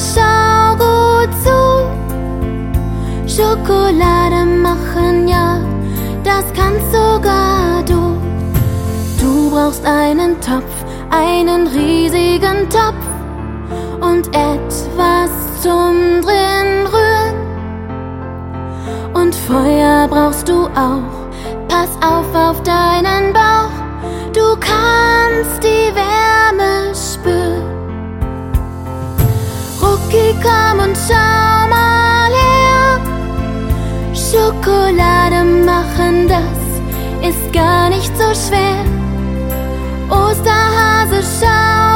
schau gut zu. Schokolade machen, ja, das kannst sogar du. Du brauchst einen Topf, einen riesigen Topf und etwas zum drin rühren. Und Feuer brauchst du auch, pass auf deinen Bauch, du kannst die Wärme spüren. Rucki, komm und schau mal her, Schokolade machen, das ist gar nicht so schwer. Osterhase, schau